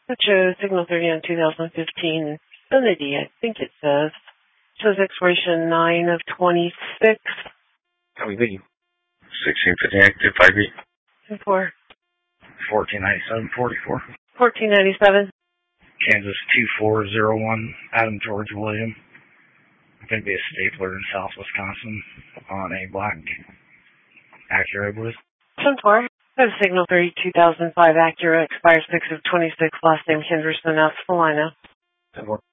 That shows signal 30 on 2015 Infinity, I think it says. Shows expiration 9 of 26. Copy B. 1650 active, 5B. 4. 1497-44. 1497. Kansas 2401, Adam George William. Going to be a stapler in South Wisconsin on a black Acura, I believe. 10-4. That is signal 30 2005 Acura, expires 6 of 26, last name Henderson, South Carolina. 10-4.